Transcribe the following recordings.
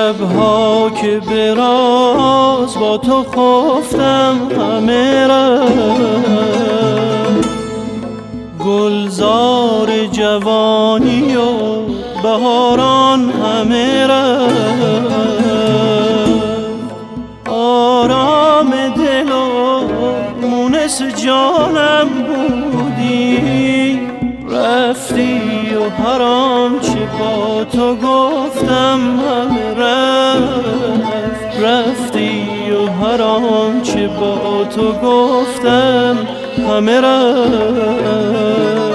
شبها که به راز با تو خفتم همه رفت، گلزار جوانی و بهاران همه رفت، آرام دل و مونس جانم بودی، رفتی و هر آنچه با تو گفتم همه رفت، رفتی و هر آنچه با تو گفتم همه رفت.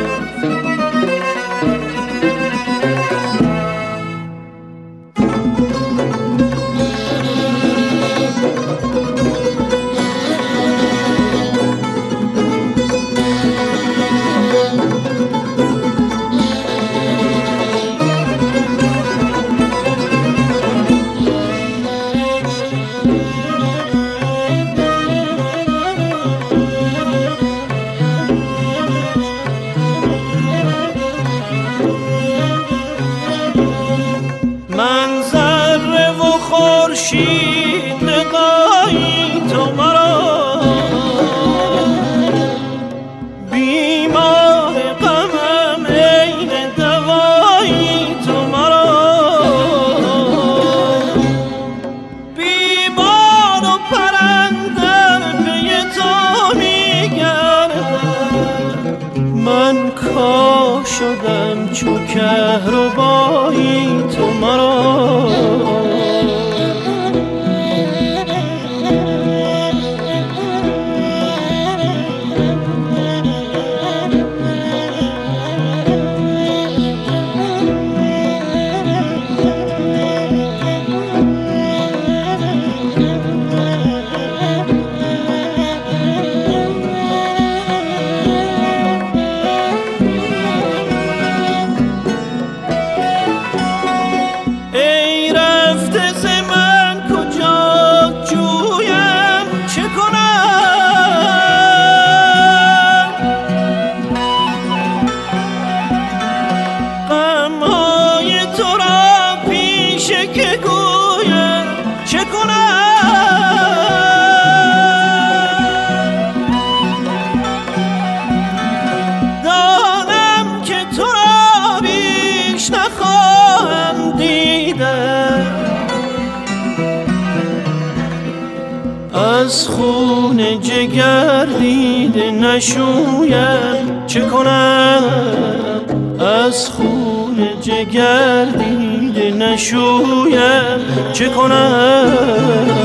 من ذره و خورشید لقایی تو مرا، بیمار غمم عین دوایی تو مرا، بیمار و پرندر پی تو میگردم، من کاه شدم چو کهربایی تو مرا. از خون جگر دیده نشویم چه کنم، از خون جگر دیده نشویم چه کنم.